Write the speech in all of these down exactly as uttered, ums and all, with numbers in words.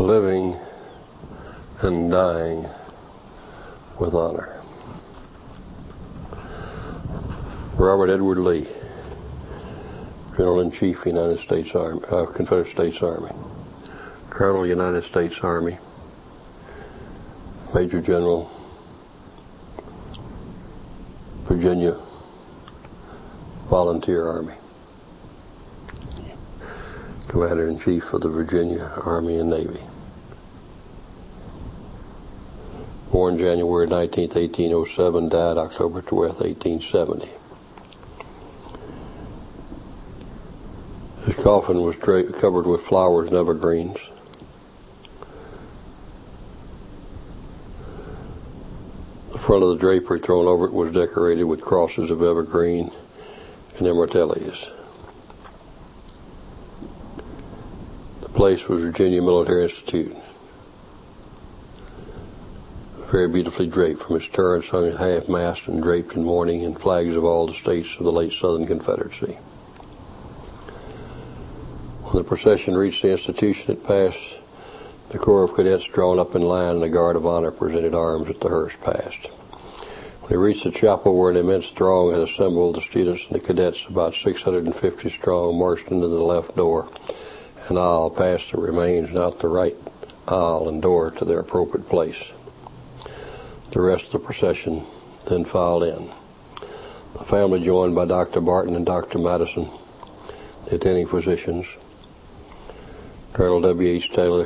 living and dying with honor. Robert Edward Lee, General-in-Chief, United States Army, uh, Confederate States Army, Colonel, United States Army, Major General, Virginia Volunteer Army, Commander-in-Chief of the Virginia Army and Navy. Born January nineteenth, eighteen oh seven, died October twelfth, eighteen seventy. His coffin was dra- covered with flowers and evergreens. The front of the drapery thrown over it was decorated with crosses of evergreen and immortelles. The place was Virginia Military Institute. Very beautifully draped, from its turrets hung at half-mast and draped in mourning, and flags of all the states of the late Southern Confederacy. When the procession reached the institution, it passed the Corps of Cadets drawn up in line, and a guard of honor presented arms at the hearse passed. When it reached the chapel, where an immense throng had assembled, the students and the cadets, about six hundred fifty strong, marched into the left door and aisle, past the remains, and out the right aisle and door to their appropriate place. The rest of the procession then filed in. The family, joined by Doctor Barton and Doctor Madison, the attending physicians, Colonel W H Taylor,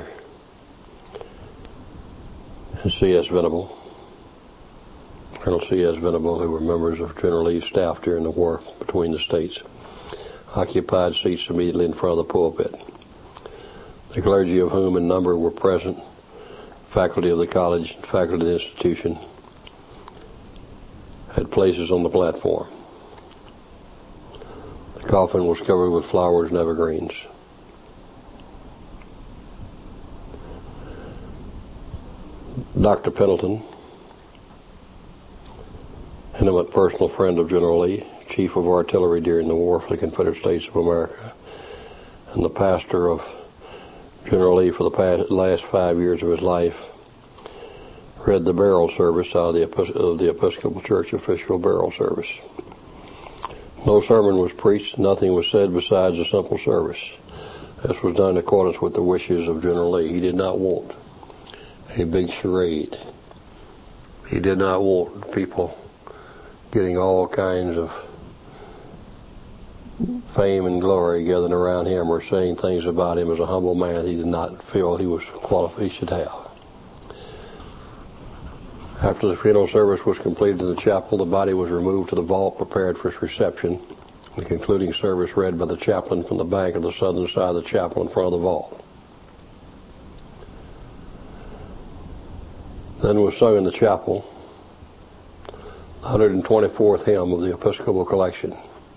and C S Venable, Colonel C S Venable, who were members of General Lee's staff during the war between the states, occupied seats immediately in front of the pulpit. The clergy, of whom in number were present, faculty of the college, faculty of the institution, had places on the platform. The coffin was covered with flowers and evergreens. Doctor Pendleton, intimate personal friend of General Lee, Chief of Artillery during the war for the Confederate States of America, and the pastor of General Lee for the past, last five years of his life, read the burial service out of the, of the Episcopal Church official burial service. No sermon was preached, nothing was said besides a simple service. This was done in accordance with the wishes of General Lee. He did not want a big charade. He did not want people getting all kinds of fame and glory gathering around him or saying things about him as a humble man he did not feel he was qualified, he should have. After the funeral service was completed in the chapel, the body was removed to the vault prepared for its reception. The concluding service read by the chaplain from the bank of the southern side of the chapel in front of the vault. Then was sung in the chapel the one hundred twenty-fourth hymn of the Episcopal collection.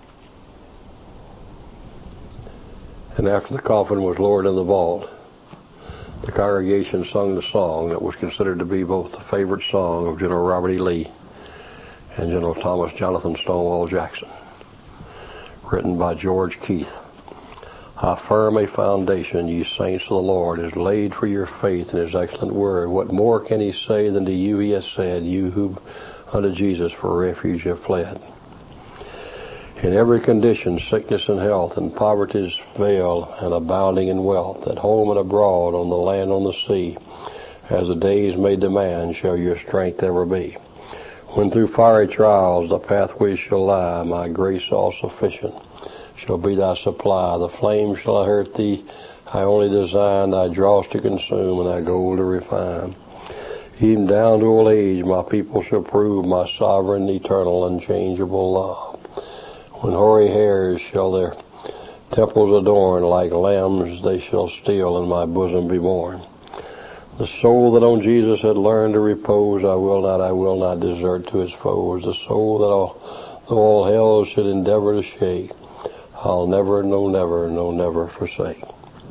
And after the coffin was lowered in the vault, the congregation sung the song that was considered to be both the favorite song of General Robert E. Lee and General Thomas Jonathan Stonewall Jackson, written by George Keith. How firm a foundation, ye saints of the Lord, is laid for your faith in his excellent word. What more can he say than to you he has said, you who unto Jesus for refuge have fled? In every condition, sickness and health, and poverty's veil, and abounding in wealth, at home and abroad, on the land, on the sea, as the days may demand, shall your strength ever be. When through fiery trials the pathway shall lie, my grace all sufficient shall be thy supply. The flame shall not hurt thee, I only design thy dross to consume, and thy gold to refine. Even down to old age my people shall prove my sovereign, eternal, unchangeable love. When hoary hairs shall their temples adorn, like lambs they shall still in my bosom be born. The soul that on Jesus had learned to repose, I will not, I will not desert to his foes. The soul that all, though all hell should endeavor to shake, I'll never, no never, no never forsake.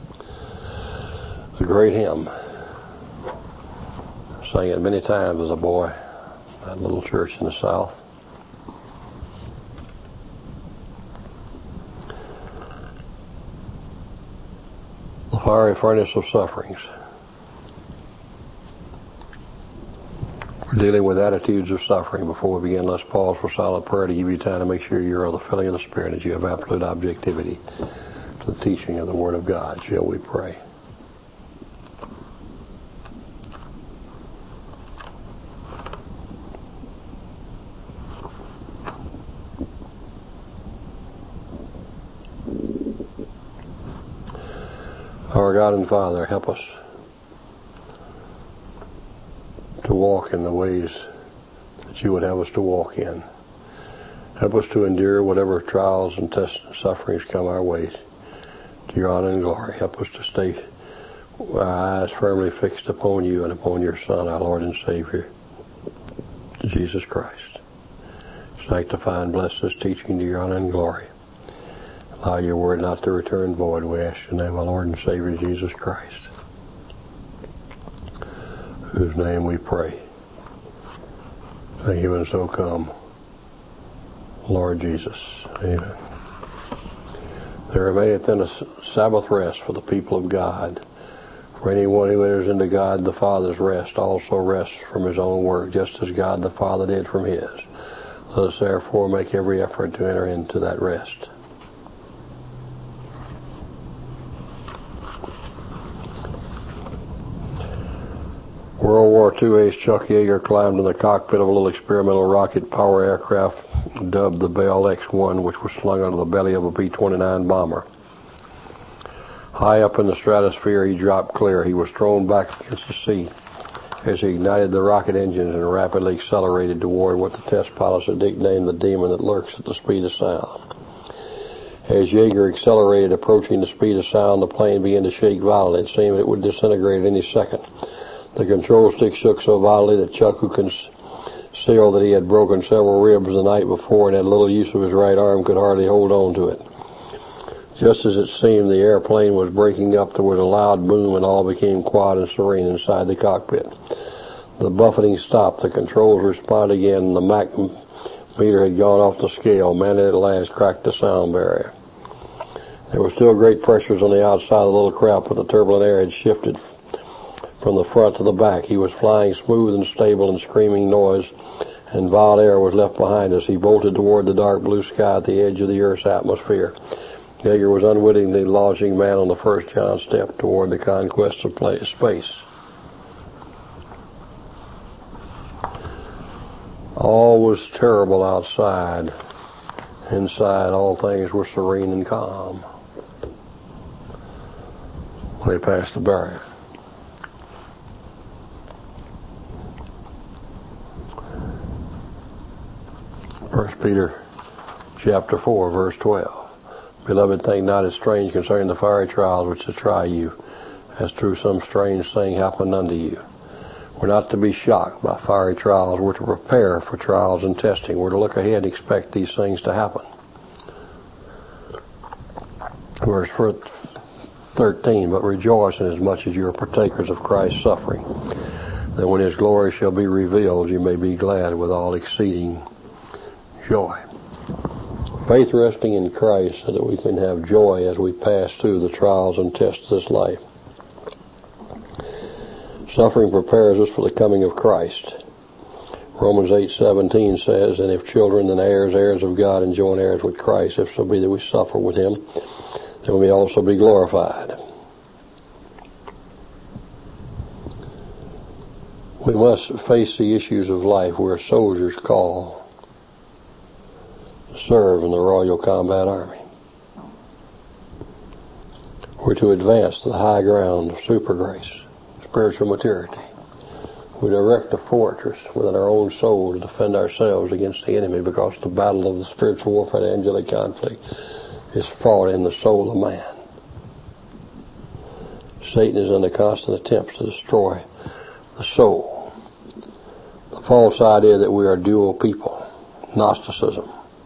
A great hymn. Sang it many times as a boy, that little church in the South. The fiery furnace of sufferings. We're dealing with attitudes of suffering. Before we begin, let's pause for silent prayer to give you time to make sure you're of the filling of the Spirit, that you have absolute objectivity to the teaching of the Word of God. Shall we pray? Our God and Father, help us to walk in the ways that you would have us to walk in. Help us to endure whatever trials and tests and sufferings come our way to your honor and glory. Help us to stay our eyes firmly fixed upon you and upon your Son, our Lord and Savior, Jesus Christ. Sanctify and bless this teaching to your honor and glory. Allow your word not to return void. We ask in the name of our Lord and Savior, Jesus Christ, whose name we pray. Thank you, and so come, Lord Jesus. Amen. There remaineth then a Sabbath rest for the people of God. For anyone who enters into God the Father's rest also rests from his own work, just as God the Father did from his. Let us therefore make every effort to enter into that rest. World War Two ace Chuck Yeager climbed in the cockpit of a little experimental rocket power aircraft dubbed the Bell X one, which was slung under the belly of a B twenty-nine bomber. High up in the stratosphere, he dropped clear. He was thrown back against the seat as he ignited the rocket engines and rapidly accelerated toward what the test pilots had nicknamed the demon that lurks at the speed of sound. As Yeager accelerated, approaching the speed of sound, the plane began to shake violently. It seemed it would disintegrate any second. The control stick shook so violently that Chuck, who concealed that he had broken several ribs the night before and had little use of his right arm, could hardly hold on to it. Just as it seemed the airplane was breaking up, there was a loud boom and all became quiet and serene inside the cockpit. The buffeting stopped, the controls responded again, and the Mach meter had gone off the scale. Man had at last cracked the sound barrier. There were still great pressures on the outside of the little craft, but the turbulent air had shifted from the front to the back. He was flying smooth and stable, and screaming noise and violent air was left behind us. He bolted toward the dark blue sky at the edge of the Earth's atmosphere. Yeager was unwittingly launching man on the first giant step toward the conquest of space. All was terrible outside. Inside, all things were serene and calm when he passed the barrier. First Peter chapter four, verse twelve. Beloved, think not as strange concerning the fiery trials which to try you, as through some strange thing happened unto you. We're not to be shocked by fiery trials. We're to prepare for trials and testing. We're to look ahead and expect these things to happen. Verse thirteen, but rejoice inasmuch as you are partakers of Christ's suffering, that when his glory shall be revealed, you may be glad with all exceeding joy. Faith resting in Christ so that we can have joy as we pass through the trials and tests of this life. Suffering prepares us for the coming of Christ. Romans eight seventeen says, and if children, then heirs, heirs of God, and joint heirs with Christ, if so be that we suffer with him, then we may also be glorified. We must face the issues of life. We're soldiers called to serve in the Royal Combat Army. We're to advance to the high ground of super grace, spiritual maturity. We erect a fortress within our own soul to defend ourselves against the enemy, because the battle of the spiritual warfare, the angelic conflict, is fought in the soul of man. Satan is under constant attempts to destroy the soul. The false idea that we are dual people, Gnosticism.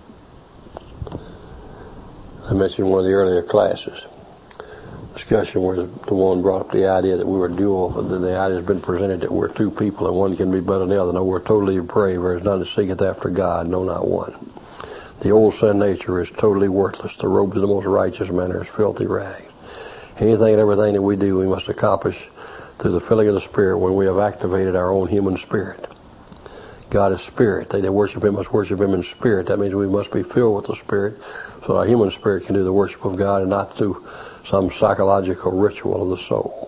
I mentioned one of the earlier classes discussion where the one brought up the idea that we were dual, but the idea has been presented that we're two people and one can be better than the other. No, we're totally depraved. There is none that seeketh after God, no, not one. The old sin nature is totally worthless. The robes of the most righteous men are as filthy rags. Anything and everything that we do, we must accomplish through the filling of the Spirit when we have activated our own human spirit. God is spirit. They that worship him must worship him in spirit. That means we must be filled with the Spirit so our human spirit can do the worship of God and not through some psychological ritual of the soul.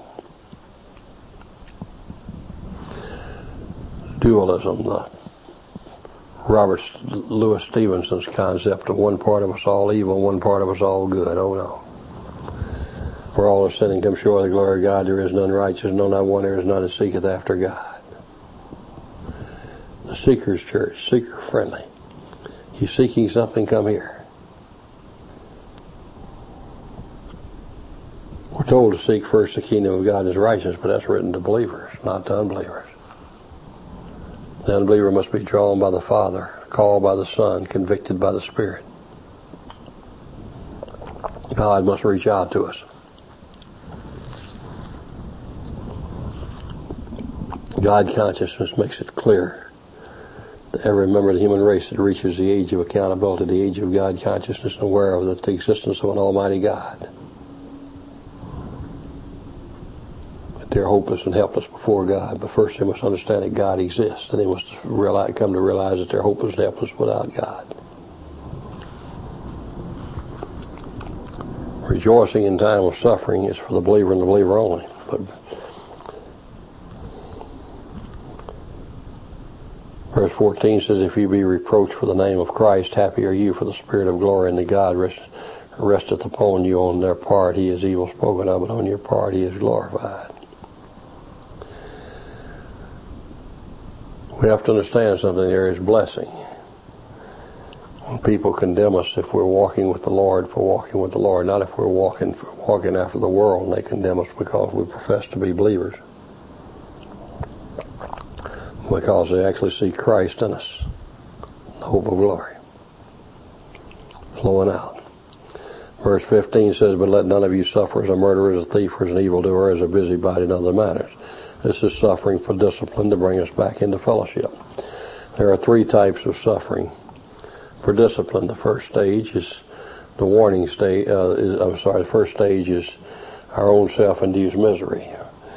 Dualism, the Robert Louis Stevenson's concept of one part of us all evil, one part of us all good. Oh no. For all have sinned and come short of the glory of God, there is none righteous, no not one, there is none that seeketh after God. The Seeker's Church, seeker friendly. You seeking something, come here. We're told to seek first the kingdom of God and his righteousness, but that's written to believers, not to unbelievers. The unbeliever must be drawn by the Father, called by the Son, convicted by the Spirit. God must reach out to us. God consciousness makes it clear to every member of the human race that reaches the age of accountability, the age of God consciousness, and aware of the existence of an almighty God. But they're hopeless and helpless before God, but first they must understand that God exists, and they must realize, come to realize that they're hopeless and helpless without God. Rejoicing in time of suffering is for the believer and the believer only. But verse fourteen says, if you be reproached for the name of Christ, happy are you, for the Spirit of glory and the God rest, resteth upon you. On their part he is evil spoken of, but on your part he is glorified. We have to understand something. There is blessing. When people condemn us if we're walking with the Lord, for walking with the Lord, not if we're walking walking after the world, and they condemn us because we profess to be believers. Because they actually see Christ in us, the hope of glory, flowing out. Verse fifteen says, but let none of you suffer as a murderer, as a thief, or as an evildoer, as a busybody in other matters. This is suffering for discipline to bring us back into fellowship. There are three types of suffering for discipline. The first stage is the warning stage. Uh, is, I'm sorry. The first stage is our own self-induced misery.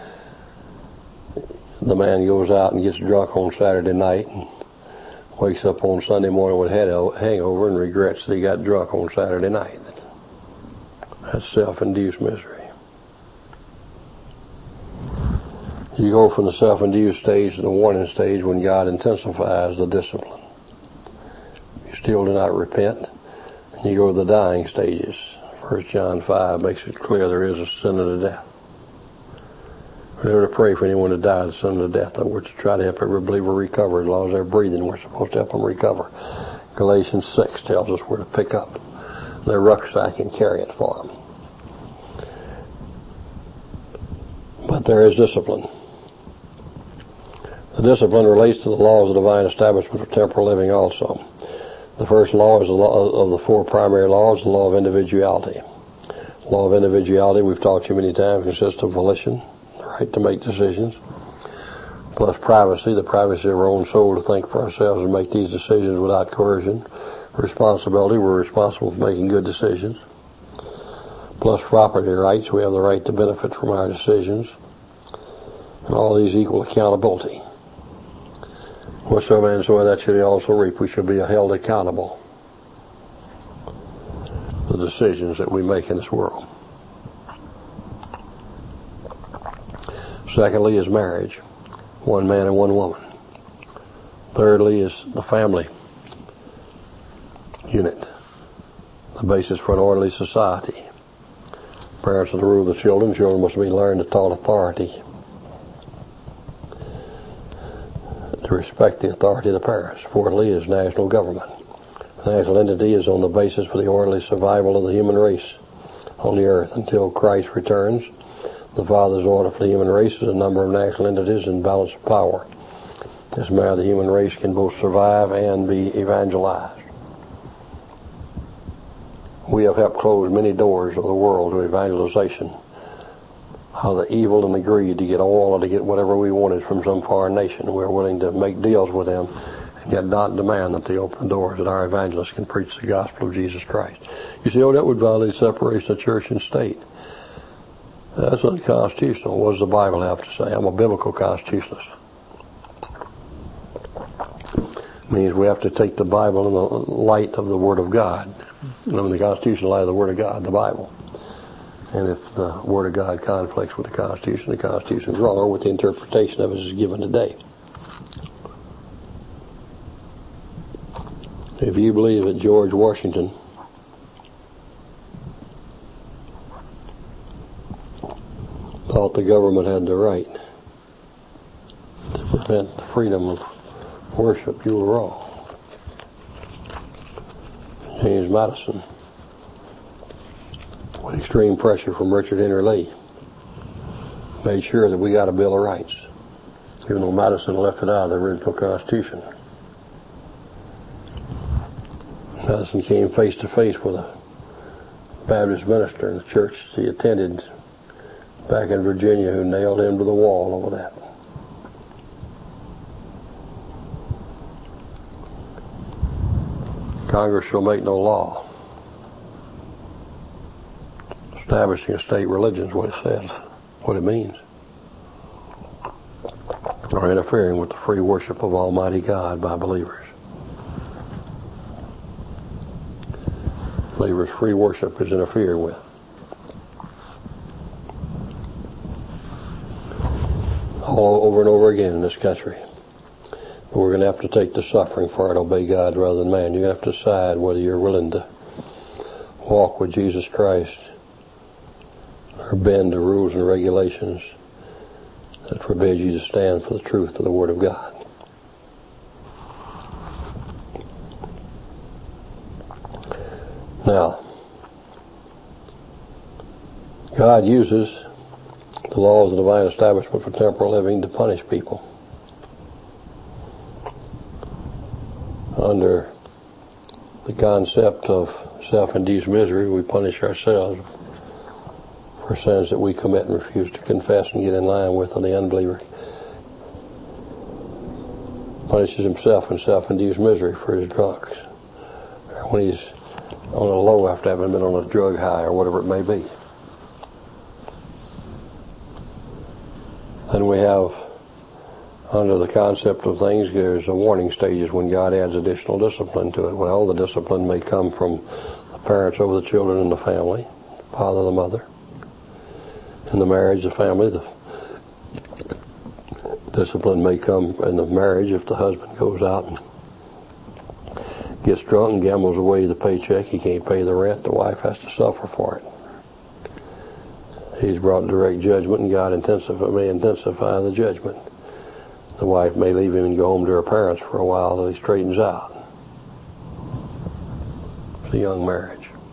The man goes out and gets drunk on Saturday night and wakes up on Sunday morning with a hangover and regrets that he got drunk on Saturday night. That's self-induced misery. You go from the self-induced stage to the warning stage when God intensifies the discipline. You still do not repent, and you go to the dying stages. First John five makes it clear there is a sin unto death. We're there to pray for anyone to die the sin unto death. In other words, to try to help every believer recover. As long as they're breathing, we're supposed to help them recover. Galatians six tells us where to pick up their rucksack and carry it for them. But there is discipline. The discipline relates to the laws of divine establishment of temporal living also. The first law is the law of the four primary laws, the law of individuality. The law of individuality, we've talked to you many times, consists of volition, the right to make decisions, plus privacy, the privacy of our own soul to think for ourselves and make these decisions without coercion. Responsibility, we're responsible for making good decisions. Plus property rights, we have the right to benefit from our decisions. And all these equal accountability. Whatsoever man soweth, that shall he also reap. We shall be held accountable for the decisions that we make in this world. Secondly is marriage, one man and one woman. Thirdly is the family unit, the basis for an orderly society. Parents are to rule the children. Children must be learned to taught authority, to respect the authority of the parents. Fourthly is national government. The national entity is on the basis for the orderly survival of the human race on the earth until Christ returns. The Father's order for the human race is a number of national entities in balance of power. In this manner, the human race can both survive and be evangelized. We have helped close many doors of the world to evangelization, how the evil and the greed to get oil or to get whatever we wanted from some foreign nation. We're willing to make deals with them and yet not demand that they open the doors that our evangelists can preach the gospel of Jesus Christ. You say, oh, that would violate separation of church and state. That's unconstitutional. What does the Bible have to say? I'm a biblical constitutionalist. means we have to take the Bible in the light of the Word of God. I mean, the Constitution in the light of the Word of God, the Bible. And if the Word of God conflicts with the Constitution, the Constitution is wrong, or with the interpretation of it as given today. If you believe that George Washington thought the government had the right to prevent the freedom of worship, you were wrong. James Madison, with extreme pressure from Richard Henry Lee, made sure that we got a Bill of Rights, even though Madison left it out of the original Constitution. Madison came face to face with a Baptist minister in the church he attended back in Virginia who nailed him to the wall over that. Congress shall make no law establishing a state religion is what it says, what it means, or interfering with the free worship of Almighty God by believers. Believers' free worship is interfered with. All over and over again in this country. But we're going to have to take the suffering for it, obey God rather than man. You're going to have to decide whether you're willing to walk with Jesus Christ or bend to rules and regulations that forbid you to stand for the truth of the Word of God. Now, God uses the laws of the divine establishment for temporal living to punish people. Under the concept of self-induced misery, we punish ourselves for sins that we commit and refuse to confess and get in line with, and the unbeliever punishes himself in self-induced misery for his drugs, or when he's on a low after having been on a drug high or whatever it may be. Then we have, under the concept of things, there's a warning stages when God adds additional discipline to it. Well, the discipline may come from the parents over the children in the family, the father, the mother. In the marriage, the family, the discipline may come in the marriage if the husband goes out and gets drunk and gambles away the paycheck. He can't pay the rent. The wife has to suffer for it. He's brought direct judgment, and God intensify, may intensify the judgment. The wife may leave him and go home to her parents for a while till he straightens out. It's a young marriage.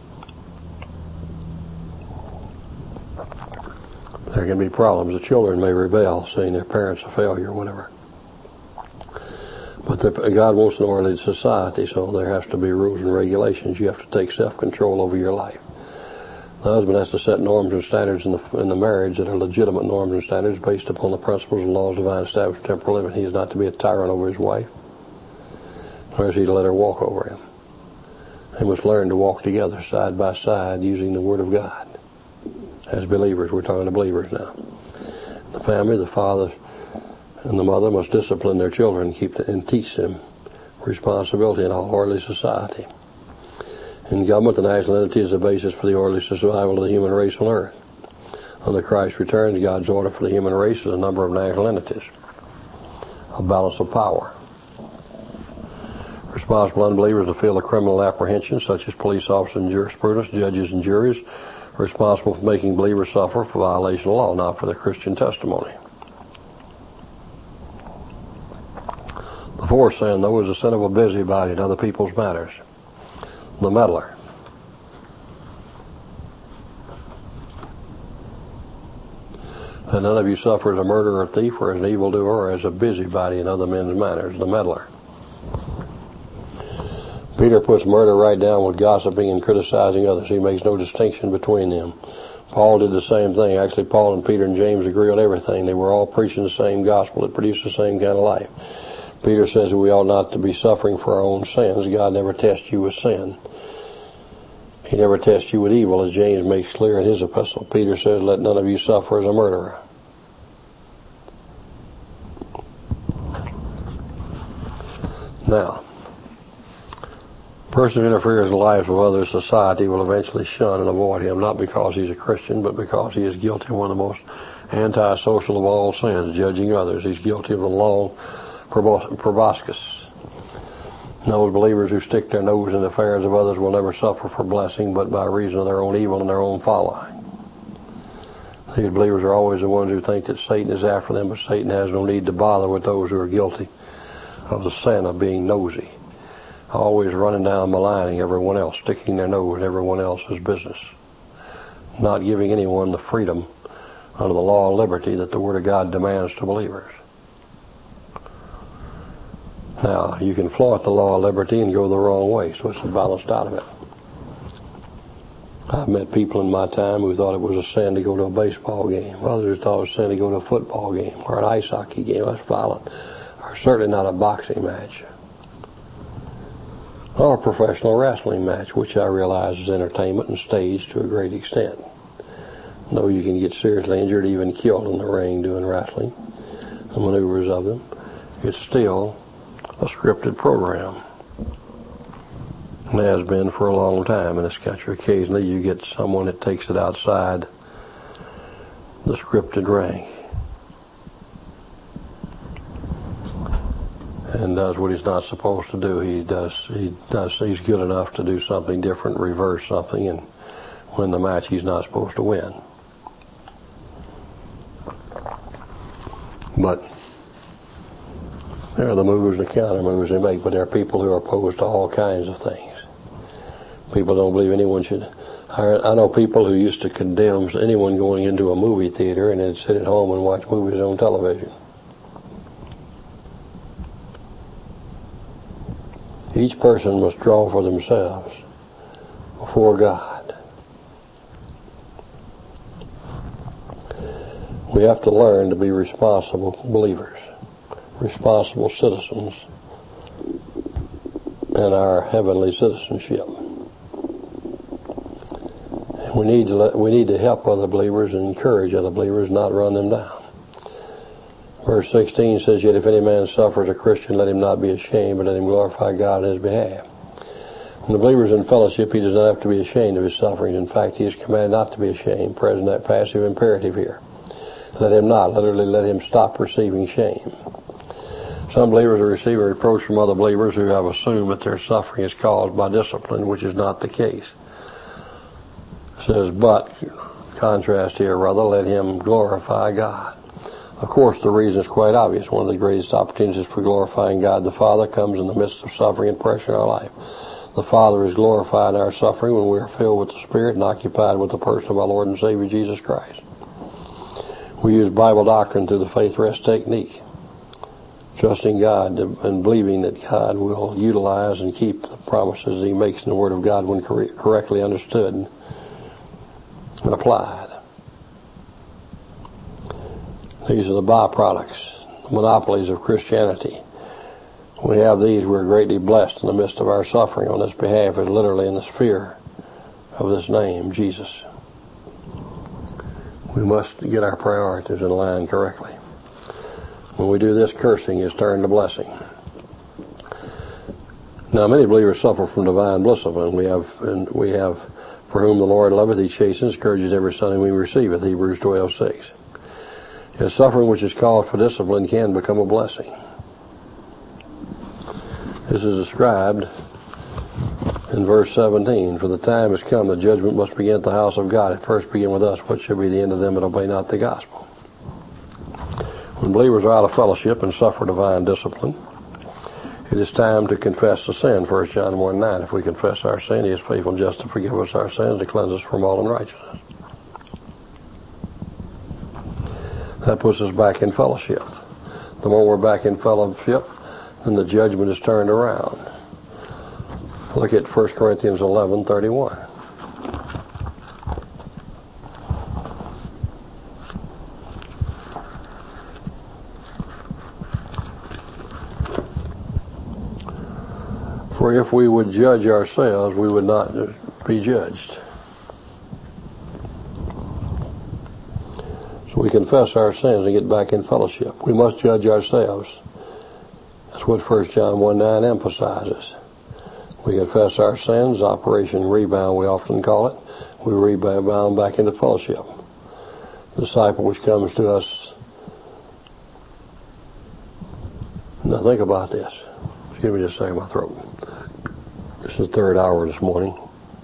There can be problems. The children may rebel, saying their parents a failure or whatever. But the, God wants an orderly society, so there has to be rules and regulations. You have to take self-control over your life. The husband has to set norms and standards in the, in the marriage that are legitimate norms and standards based upon the principles and laws of divine established temporal living. He is not to be a tyrant over his wife, nor is he to let her walk over him. They must learn to walk together side by side using the Word of God. As believers, we're talking to believers now. The family, the father and the mother must discipline their children and, keep the, and teach them responsibility in all orderly society. In government, the national entity is the basis for the orderly survival of the human race on earth. Under Christ's return, God's order for the human race is a number of national entities, a balance of power. Responsible unbelievers to feel the criminal apprehension, such as police officers and jurisprudence, judges and juries, are responsible for making believers suffer for violation of law, not for their Christian testimony. The fourth sin, though, is the sin of a busybody in other people's matters. The meddler. And none of you suffer as a murderer, or thief, or as an evildoer, or as a busybody in other men's matters. The meddler. Peter puts murder right down with gossiping and criticizing others. He makes no distinction between them. Paul did the same thing. Actually, Paul and Peter and James agree on everything. They were all preaching the same gospel that produced the same kind of life. Peter says that we ought not to be suffering for our own sins. God never tests you with sin. He never tests you with evil, as James makes clear in his epistle. Peter says, let none of you suffer as a murderer. Now, a person who interferes in the lives of others, society will eventually shun and avoid him, not because he's a Christian, but because he is guilty of one of the most antisocial of all sins, judging others. He's guilty of the long proboscis. Those believers who stick their nose in the affairs of others will never suffer for blessing, but by reason of their own evil and their own following. These believers are always the ones who think that Satan is after them, but Satan has no need to bother with those who are guilty of the sin of being nosy, always running down maligning everyone else, sticking their nose in everyone else's business, not giving anyone the freedom under the law of liberty that the Word of God demands to believers. Now, you can flaunt the law of liberty and go the wrong way, so it's balanced out of it. I've met people in my time who thought it was a sin to go to a baseball game. Others thought it was a sin to go to a football game or an ice hockey game. That's violent. Or certainly not a boxing match. Or a professional wrestling match, which I realize is entertainment and staged to a great extent. Though you can get seriously injured, even killed in the ring doing wrestling, the maneuvers of them, it's still a scripted program. And has been for a long time in this country. Occasionally you get someone that takes it outside the scripted ring and does what he's not supposed to do. He does, he does, he's good enough to do something different, reverse something, and win the match he's not supposed to win. But there are the moves and the counter moves they make, but there are people who are opposed to all kinds of things. People don't believe anyone should. I, I know people who used to condemn anyone going into a movie theater and then sit at home and watch movies on television. Each person must draw for themselves before God. We have to learn to be responsible believers, responsible citizens in our heavenly citizenship. And we need to let, we need to help other believers and encourage other believers, not run them down. Verse sixteen says, "Yet if any man suffers a Christian, let him not be ashamed, but let him glorify God on his behalf." When the believer is in fellowship, he does not have to be ashamed of his sufferings. In fact, he is commanded not to be ashamed. Present that passive imperative here. Let him not, literally let him stop receiving shame. Some believers are receiving reproach from other believers who have assumed that their suffering is caused by discipline, which is not the case. It says, but, contrast here, rather, let him glorify God. Of course, the reason is quite obvious. One of the greatest opportunities for glorifying God the Father comes in the midst of suffering and pressure in our life. The Father is glorified in our suffering when we are filled with the Spirit and occupied with the person of our Lord and Savior Jesus Christ. We use Bible doctrine through the faith rest technique, trusting God and believing that God will utilize and keep the promises He makes in the Word of God when cor- correctly understood and applied. These are the byproducts, the monopolies of Christianity. When we have these, we're greatly blessed in the midst of our suffering on this behalf, is literally in the sphere of this name, Jesus. We must get our priorities in line correctly. When we do this, cursing is turned to blessing. Now, many believers suffer from divine discipline. We have, and we have, for whom the Lord loveth, He chastens, encourages every son whom He receiveth. Hebrews twelve six. Yet suffering which is called for discipline can become a blessing. This is described in verse seventeen. For the time has come, the judgment must begin at the house of God. It first begin with us. What shall be the end of them that obey not the gospel? When believers are out of fellowship and suffer divine discipline, it is time to confess the sin. First John one nine. If we confess our sin, He is faithful and just to forgive us our sins, to cleanse us from all unrighteousness. That puts us back in fellowship. The more we're back in fellowship, then the judgment is turned around. Look at First Corinthians eleven thirty-one. For if we would judge ourselves, we would not be judged. So we confess our sins and get back in fellowship. We must judge ourselves That's what First John one nine emphasizes. We confess our sins, Operation Rebound we often call it. We rebound back into fellowship. The disciple which comes to us. Now think about this. Excuse me just a second, my throat. This is the third hour this morning.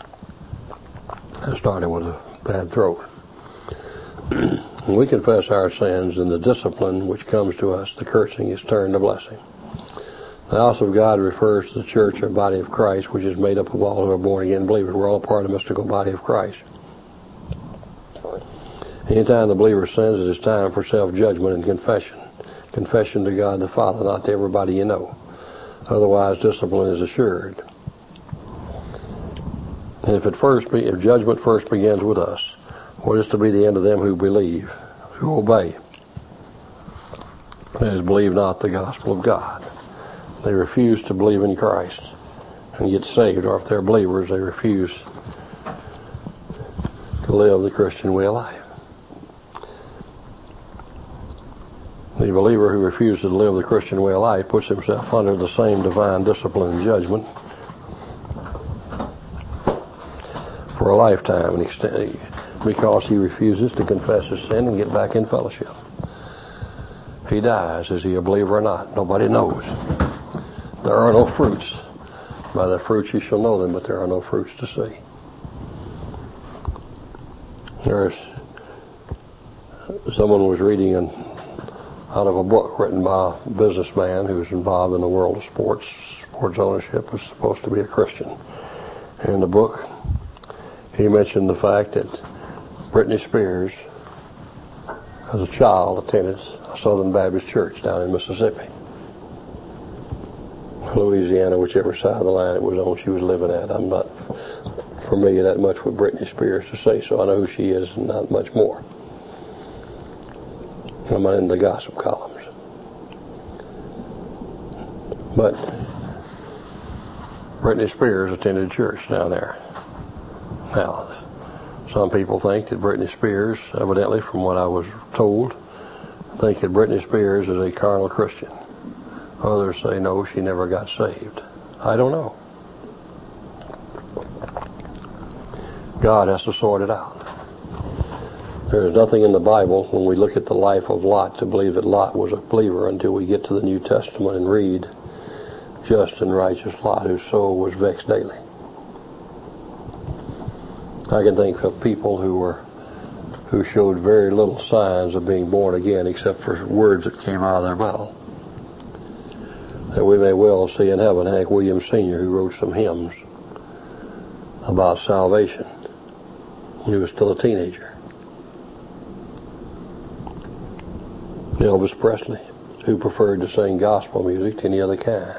I started with a bad throat. When we confess our sins, and the discipline which comes to us, the cursing is turned to blessing. The house of God refers to the church or body of Christ, which is made up of all who are born again believers. We're all part of the mystical body of Christ. Anytime the believer sins, it is time for self-judgment and confession. Confession to God the Father, not to everybody you know. Otherwise, discipline is assured. And if it first be, if judgment first begins with us, what is to be the end of them who believe, who obey? That is, believe not the gospel of God. They refuse to believe in Christ and get saved, or if they're believers, they refuse to live the Christian way of life. The believer who refuses to live the Christian way of life puts himself under the same divine discipline and judgment for a lifetime, and extend, because he refuses to confess his sin and get back in fellowship. He dies. Is he a believer or not? Nobody knows. There are no fruits. By their fruits you shall know them, but there are no fruits to see. There's someone was reading an, out of a book written by a businessman who's involved in the world of sports. Sports ownership is supposed to be a Christian. In the book, he mentioned the fact that Britney Spears, as a child, attended a Southern Baptist church down in Mississippi, Louisiana, whichever side of the line it was on she was living at. I'm not familiar that much with Britney Spears to say so. I know who she is and not much more. I'm not in the gossip columns. But Britney Spears attended church down there. Now, some people think that Britney Spears, evidently from what I was told, think that Britney Spears is a carnal Christian. Others say no, she never got saved. I don't know. God has to sort it out. There is nothing in the Bible, when we look at the life of Lot, to believe that Lot was a believer until we get to the New Testament and read, just and righteous Lot, whose soul was vexed daily. I can think of people who were who showed very little signs of being born again, except for words that came out of their mouth, that we may well see in heaven. Hank Williams Senior, who wrote some hymns about salvation when he was still a teenager. Elvis Presley, who preferred to sing gospel music to any other kind.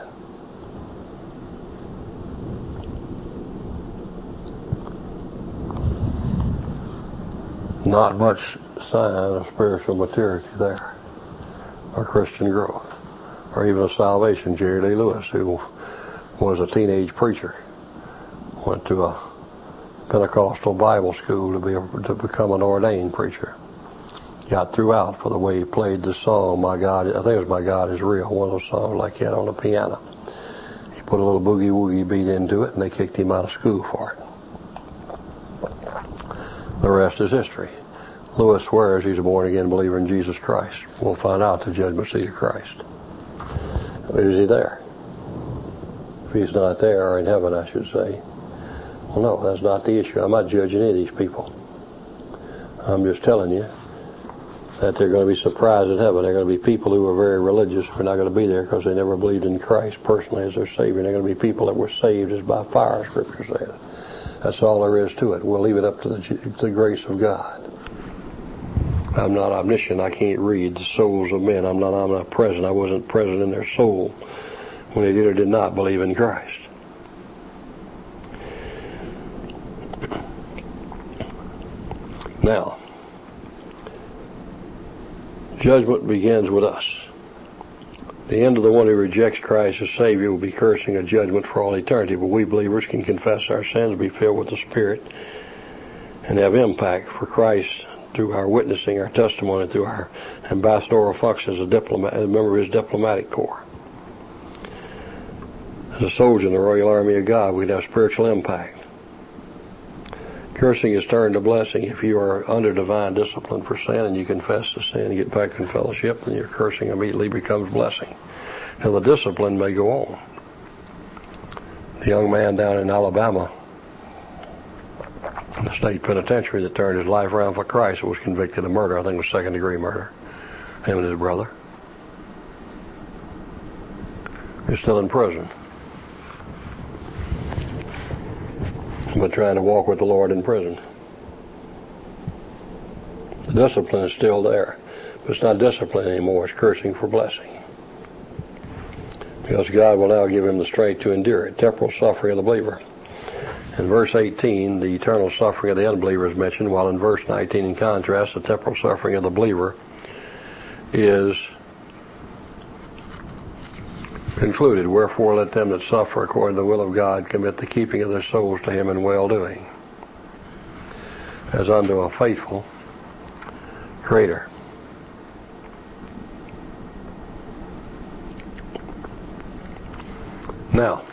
Not much sign of spiritual maturity there, or Christian growth, or even a salvation. Jerry Lee Lewis, who was a teenage preacher, went to a Pentecostal Bible school to be a, to become an ordained preacher. Got throughout for the way he played the song, My God, I think it was My God Is Real, one of those songs like he had on the piano. He put a little boogie-woogie beat into it, and they kicked him out of school for it. The rest is history. Lewis swears he's a born-again believer in Jesus Christ. We'll find out at the judgment seat of Christ. Is he there? If he's not there, or in heaven, I should say. Well, no, that's not the issue. I'm not judging any of these people. I'm just telling you that they're going to be surprised in heaven. They're going to be people who are very religious who are not going to be there because they never believed in Christ personally as their Savior. They're going to be people that were saved as by fire, Scripture says. That's all there is to it. We'll leave it up to the, to the grace of God. I'm not omniscient. I can't read the souls of men. I'm not omnipresent. I wasn't present in their soul when they did or did not believe in Christ. Now, judgment begins with us. The end of the one who rejects Christ as Savior will be cursing a judgment for all eternity, but we believers can confess our sins, be filled with the Spirit, and have impact for Christ through our witnessing, our testimony, through our ambassadorial functions as a diplomat, as a member of his diplomatic corps. As a soldier in the Royal Army of God, we can have spiritual impact. Cursing is turned to blessing. If you are under divine discipline for sin and you confess the sin and get back in fellowship, then your cursing immediately becomes blessing. Now the discipline may go on. The young man down in Alabama, in the state penitentiary, that turned his life around for Christ, was convicted of murder. I think it was second degree murder. Him and his brother. He's still in prison, but trying to walk with the Lord in prison. The discipline is still there, but it's not discipline anymore. It's cursing for blessing, because God will now give him the strength to endure it. Temporal suffering of the believer. In verse eighteen, the eternal suffering of the unbeliever is mentioned, while in verse nineteen, in contrast, the temporal suffering of the believer is concluded. Wherefore let them that suffer according to the will of God commit the keeping of their souls to him in well-doing, as unto a faithful Creator. Now,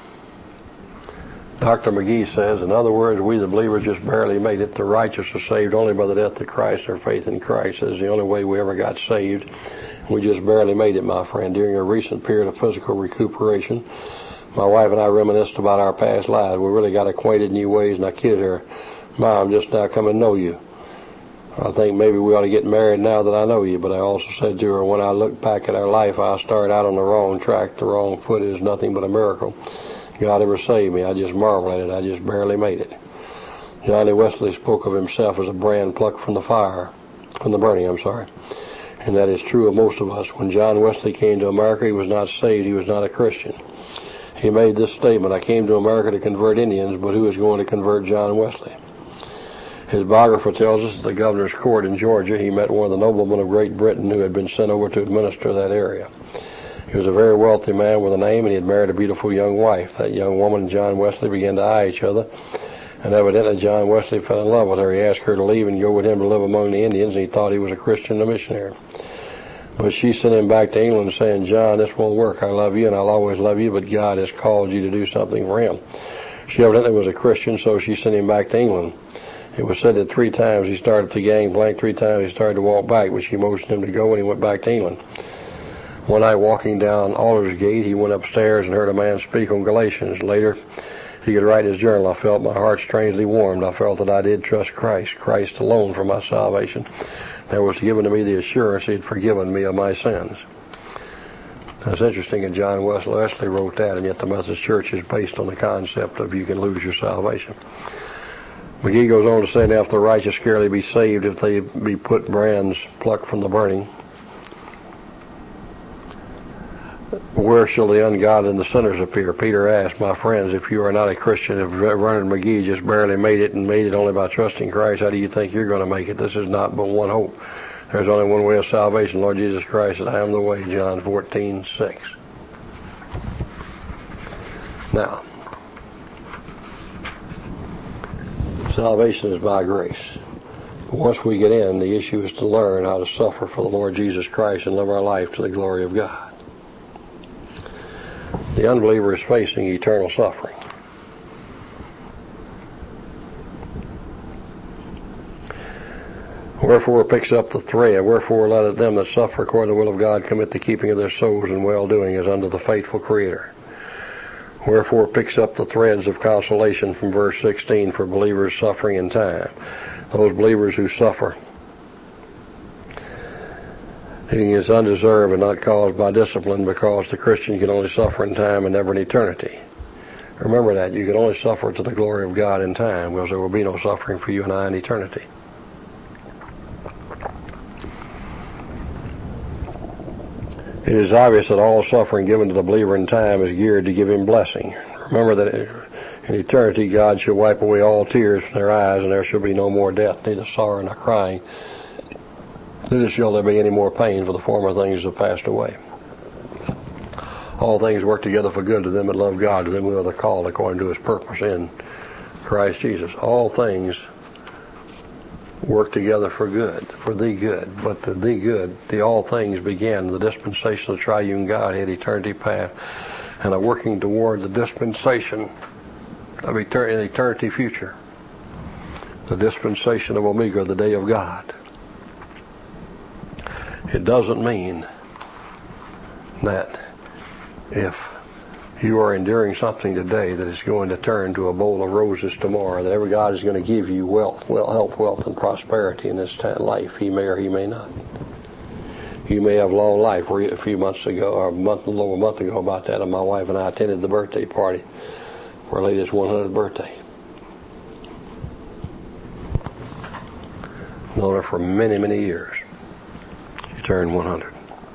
Doctor McGee says, in other words, we the believers just barely made it. The righteous are saved only by the death of Christ or faith in Christ. That is the only way we ever got saved. We just barely made it, my friend. During a recent period of physical recuperation, my wife and I reminisced about our past lives. We really got acquainted in new ways, and I kidded her, "Mom, I'm just now coming to know you. I think maybe we ought to get married now that I know you." But I also said to her, when I look back at our life, I started out on the wrong track. The wrong foot is nothing but a miracle. God ever saved me. I just marvel at it. I just barely made it. Johnny Wesley spoke of himself as a brand plucked from the fire, from the burning, I'm sorry. And that is true of most of us. When John Wesley came to America, he was not saved. He was not a Christian. He made this statement, "I came to America to convert Indians, but who is going to convert John Wesley?" His biographer tells us at the governor's court in Georgia, he met one of the noblemen of Great Britain who had been sent over to administer that area. He was a very wealthy man with a name, and he had married a beautiful young wife. That young woman and John Wesley began to eye each other, and evidently John Wesley fell in love with her. He asked her to leave and go with him to live among the Indians, and he thought he was a Christian and a missionary. But she sent him back to England saying, "John, this won't work. I love you, and I'll always love you, but God has called you to do something for him." She evidently was a Christian, so she sent him back to England. It was said that three times he started the gangplank, three times he started to walk back, but she motioned him to go, and he went back to England. One night walking down Aldersgate, he went upstairs and heard a man speak on Galatians. Later, he could write in his journal, "I felt my heart strangely warmed. I felt that I did trust Christ, Christ alone for my salvation. There was given to me the assurance he had forgiven me of my sins." That's interesting, and John Wesley wrote that, and yet the Methodist Church is based on the concept of you can lose your salvation. McGee goes on to say, "Now if the righteous scarcely be saved, if they be put brands plucked from the burning, where shall the ungodly and the sinners appear?" Peter asked, "My friends, if you are not a Christian, if Vernon McGee just barely made it and made it only by trusting Christ, how do you think you're going to make it? This is not but one hope. There's only one way of salvation, Lord Jesus Christ, and I am the way," John fourteen six. Now, salvation is by grace. Once we get in, the issue is to learn how to suffer for the Lord Jesus Christ and live our life to the glory of God. The unbeliever is facing eternal suffering. Wherefore picks up the thread, wherefore let them that suffer according to the will of God commit the keeping of their souls in well-doing as unto the faithful Creator. Wherefore picks up the threads of consolation from verse sixteen for believers suffering in time. Those believers who suffer, he is undeserved and not caused by discipline, because the Christian can only suffer in time and never in eternity. Remember that. You can only suffer to the glory of God in time, because there will be no suffering for you and I in eternity. It is obvious that all suffering given to the believer in time is geared to give him blessing. Remember that in eternity God shall wipe away all tears from their eyes, and there shall be no more death, neither sorrow nor crying. Neither shall there be any more pain, for the former things have passed away. All things work together for good to them that love God, to them who are the called according to his purpose in Christ Jesus. All things work together for good, for the good. But the, the good, the all things began, the dispensation of the triune Godhead, eternity past, and are working toward the dispensation of etern- an eternity future. The dispensation of Omega, the day of God. It doesn't mean that if you are enduring something today that is going to turn to a bowl of roses tomorrow, that every God is going to give you wealth, well, health, wealth, and prosperity in this life. He may or he may not. You may have long life. A few months ago, or a month, a little over a month ago about that, and my wife and I attended the birthday party for our latest one hundredth birthday. Known her for many, many years. She turned one hundred.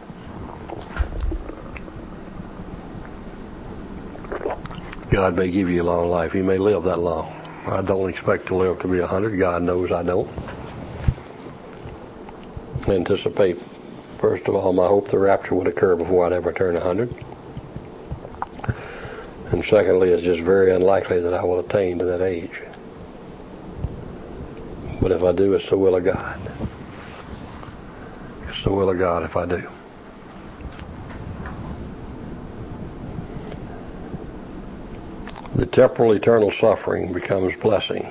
God may give you a long life. You may live that long. I don't expect to live to be a hundred. God knows I don't. I anticipate, first of all, my hope the rapture would occur before I'd ever turn a hundred. And secondly, it's just very unlikely that I will attain to that age. But if I do, it's the will of God. It's the will of God if I do. The temporal eternal suffering becomes blessing.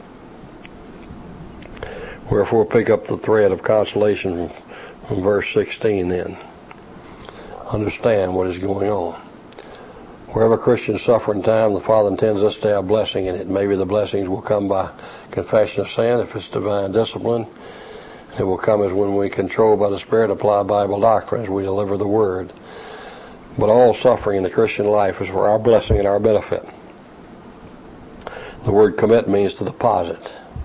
Wherefore pick up the thread of consolation from verse sixteen then. Understand what is going on. Wherever Christians suffer in time, the Father intends us to have blessing in it. Maybe the blessings will come by confession of sin if it's divine discipline. It will come as when we, controlled by the Spirit, apply Bible doctrine as we deliver the Word. But all suffering in the Christian life is for our blessing and our benefit. The word commit means to deposit.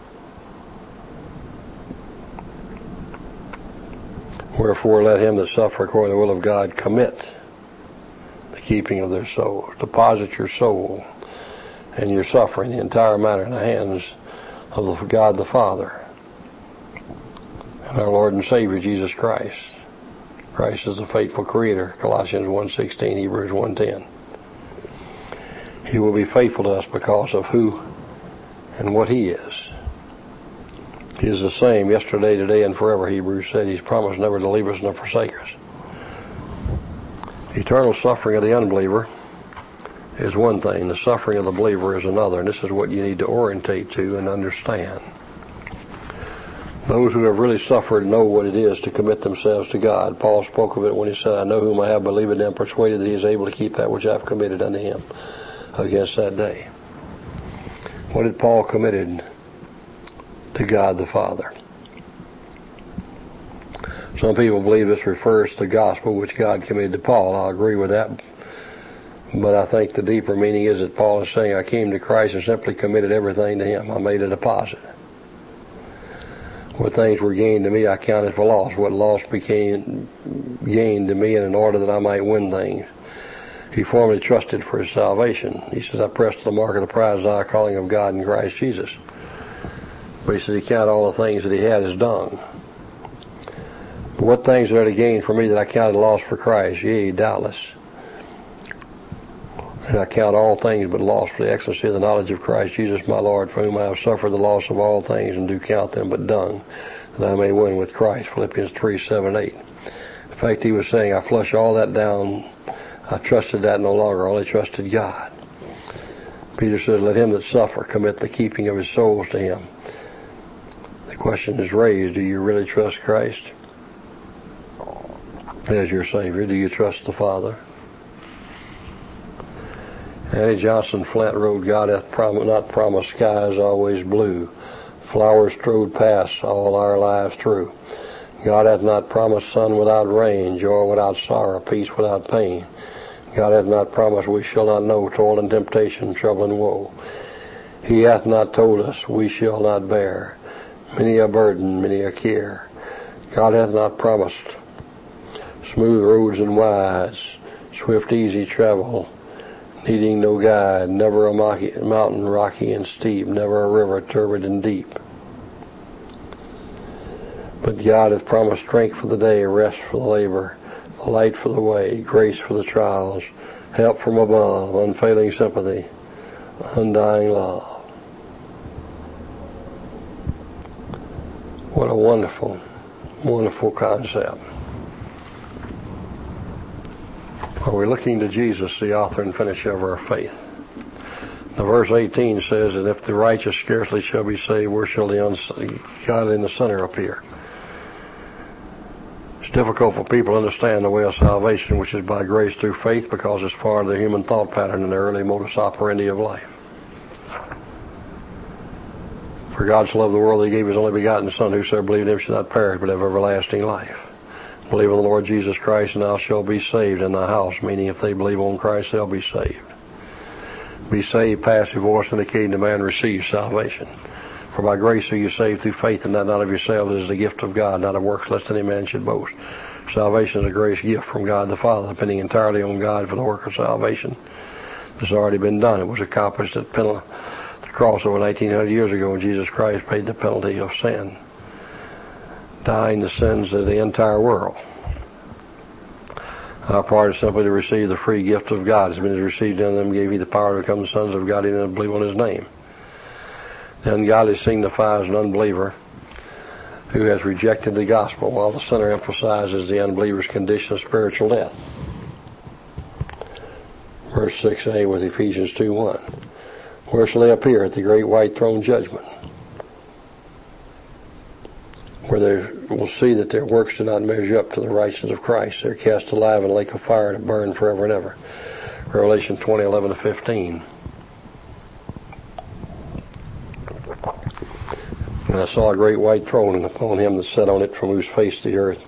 Wherefore let him that suffer according to the will of God commit the keeping of their soul. Deposit your soul and your suffering, the entire matter, in the hands of God the Father and our Lord and Savior Jesus Christ. Christ is the faithful Creator, Colossians one sixteen, Hebrews one ten. He will be faithful to us because of who and what He is. He is the same yesterday, today, and forever, Hebrews said. He's promised never to leave us nor forsake us. Eternal suffering of the unbeliever is one thing. The suffering of the believer is another, and this is what you need to orientate to and understand. Those who have really suffered know what it is to commit themselves to God. Paul spoke of it when he said, I know whom I have believed and am persuaded that he is able to keep that which I have committed unto him against that day. What did Paul committed to God the Father? Some people believe this refers to the gospel which God committed to Paul. I'll agree with that. But I think the deeper meaning is that Paul is saying, I came to Christ and simply committed everything to Him. I made a deposit. What things were gained to me, I counted for loss. What loss became gained to me, and in order that I might win things. He formerly trusted for his salvation. He says, I pressed the mark of the prize of the high calling of God in Christ Jesus. But he says he counted all the things that he had as dung. But what things are to gain for me that I counted loss for Christ? Yea, doubtless. And I count all things but loss for the excellency of the knowledge of Christ Jesus my Lord, for whom I have suffered the loss of all things, and do count them but dung, that I may win with Christ. Philippians three, seven, eight. In fact, he was saying, I flush all that down. I trusted that no longer. I only trusted God. Peter says, let him that suffer commit the keeping of his souls to Him. The question is raised, do you really trust Christ as your Savior? Do you trust the Father? Annie Johnson Flint wrote, God hath prom- not promised skies always blue, flowers strode past all our lives through. God hath not promised sun without rain, joy without sorrow, peace without pain. God hath not promised we shall not know toil and temptation, trouble and woe. He hath not told us we shall not bear many a burden, many a care. God hath not promised smooth roads and wise, swift easy travel, needing no guide, never a mountain rocky and steep, never a river turbid and deep. But God hath promised strength for the day, rest for the labor, light for the way, grace for the trials, help from above, unfailing sympathy, undying love. What a wonderful, wonderful concept. Are we looking to Jesus, the author and finisher of our faith? Now, verse eighteen says, and if the righteous scarcely shall be saved, where shall the uns- God in the sinner appear? It's difficult for people to understand the way of salvation, which is by grace through faith, because it's far the human thought pattern and the early modus operandi of life. For God so loved the world that he gave his only begotten Son, whosoever believed in him should not perish, but have everlasting life. Believe on the Lord Jesus Christ, and thou shalt be saved in thy house, meaning if they believe on Christ, they'll be saved. Be saved, passive voice indicating the man receives salvation. For by grace are you saved through faith, and that not of yourselves, is the gift of God, not of works, lest any man should boast. Salvation is a grace gift from God the Father, depending entirely on God for the work of salvation. This has already been done. It was accomplished at the cross over nineteen hundred years ago when Jesus Christ paid the penalty of sin, dying the sins of the entire world. Our part is simply to receive the free gift of God. As many as received in them gave he the power to become the sons of God, and believe on his name. The ungodly signifies an unbeliever who has rejected the gospel, while the sinner emphasizes the unbeliever's condition of spiritual death. Verse six a with Ephesians two one. Where shall they appear? At the great white throne judgment, where they will see that their works do not measure up to the righteousness of Christ. They're cast alive in a lake of fire to burn forever and ever. Revelation twenty eleven to fifteen. And I saw a great white throne, and upon him that sat on it, from whose face the earth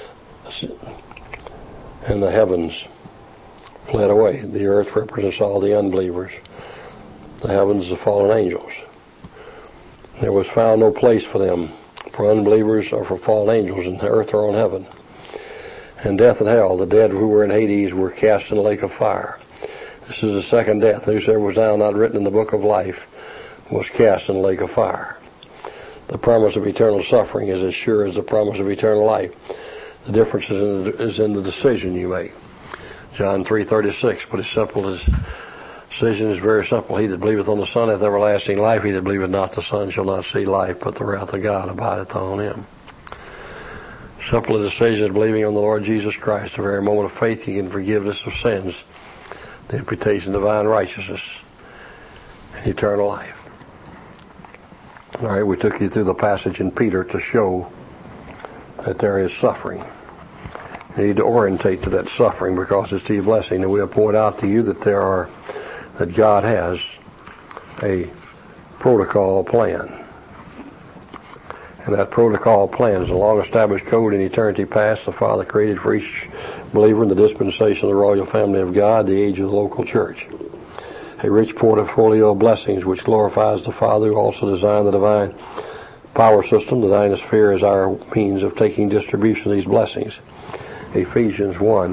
and the heavens fled away. The earth represents all the unbelievers. The heavens, the fallen angels. There was found no place for them, for unbelievers or for fallen angels, in the earth or on heaven. And death and hell, the dead who were in Hades, were cast in the lake of fire. This is the second death. Whosoever was now not written in the book of life was cast in the lake of fire. The promise of eternal suffering is as sure as the promise of eternal life. The difference is in the, is in the decision you make. John three thirty-six, but as simple as decision is very simple. He that believeth on the Son hath everlasting life. He that believeth not the Son shall not see life, but the wrath of God abideth on him. Simple a decision is believing on the Lord Jesus Christ. The very moment of faith, you get forgiveness of sins, the imputation of divine righteousness, and eternal life. All right, we took you through the passage in Peter to show that there is suffering. You need to orientate to that suffering because it's to your blessing. And we'll point out to you that there are that God has a protocol plan. And that protocol plan is a long-established code in eternity past the Father created for each believer in the dispensation of the royal family of God, the age of the local church. A rich portfolio of blessings which glorifies the Father, who also designed the divine power system. The dynasphere is our means of taking distribution of these blessings. Ephesians one,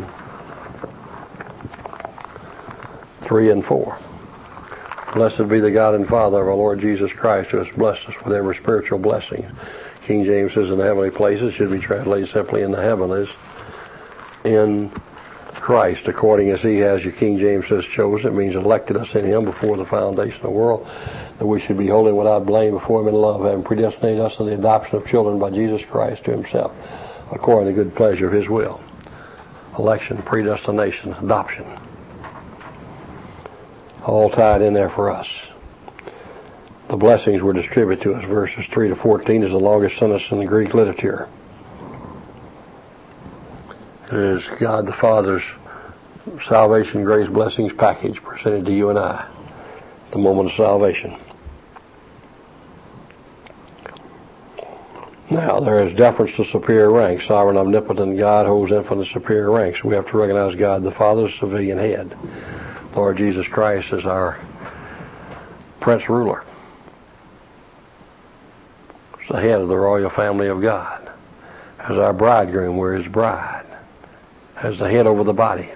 three and four. Blessed be the God and Father of our Lord Jesus Christ, who has blessed us with every spiritual blessing. King James says in the heavenly places, should be translated simply in the heavenlies, in Christ, according as he has, your King James says, chosen. It means elected us in him before the foundation of the world, that we should be holy without blame before him in love, having predestinated us to the adoption of children by Jesus Christ to himself, according to the good pleasure of his will. Election, predestination, adoption. All tied in there for us. The blessings were distributed to us. Verses three to fourteen is the longest sentence in the Greek literature. It is God the Father's salvation, grace, blessings package presented to you and I at the moment of salvation. Now, there is deference to superior ranks. Sovereign, omnipotent God holds infinite superior ranks. We have to recognize God the Father's civilian head. Lord Jesus Christ is our Prince Ruler. He's the head of the royal family of God. As our bridegroom, we're his bride. As the head over the body.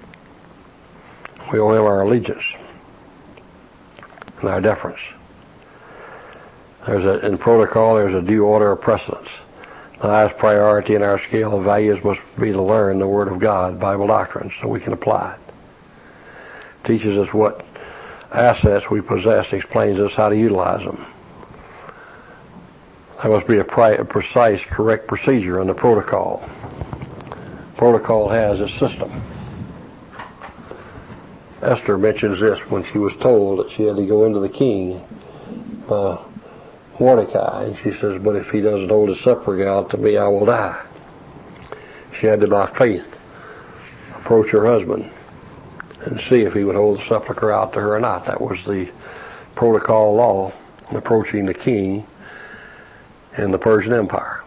We owe him our allegiance and our deference. There's a, in protocol, there's a due order of precedence. The highest priority in our scale of values must be to learn the Word of God, Bible doctrine, so we can apply it. Teaches us what assets we possess, explains us how to utilize them. There must be a, pri- a precise, correct procedure in the protocol. Protocol has a system. Esther mentions this when she was told that she had to go into the king by Mordecai, and she says, but if he doesn't hold his sepulchre out to me, I will die. She had to, by faith, approach her husband and see if he would hold the sepulchre out to her or not. That was the protocol law in approaching the king in the Persian Empire.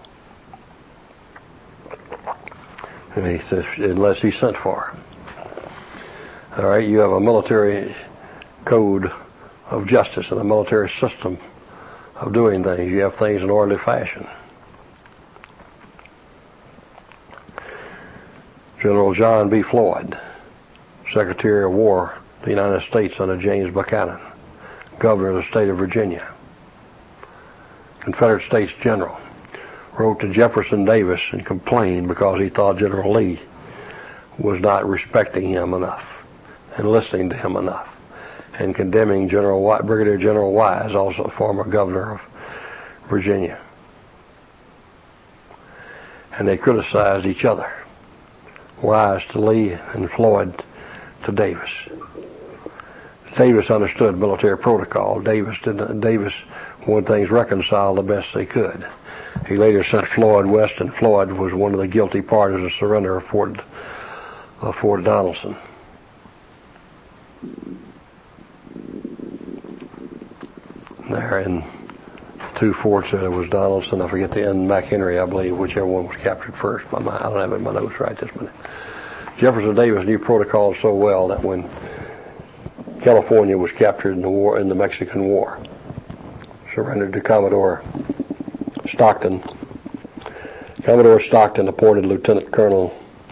And he says, unless he sent for her. All right, you have a military code of justice and a military system of doing things. You have things in orderly fashion. General John B. Floyd, Secretary of War of the United States under James Buchanan, Governor of the state of Virginia, Confederate States General, wrote to Jefferson Davis and complained because he thought General Lee was not respecting him enough and listening to him enough, and condemning General Wise, Brigadier General Wise, also a former governor of Virginia. And they criticized each other. Wise to Lee and Floyd to Davis. Davis understood military protocol. Davis didn't. Davis wanted things reconciled the best they could. He later sent Floyd west, and Floyd was one of the guilty parties of surrender of Fort, of Fort Donelson. There in two forts, there was Donelson, I forget the end, McHenry, I believe, whichever one was captured first. I don't have it in my notes right this minute. Jefferson Davis knew protocol so well that when California was captured in the war, in the Mexican War, surrendered to Commodore Stockton. Commodore Stockton appointed Lieutenant Colonel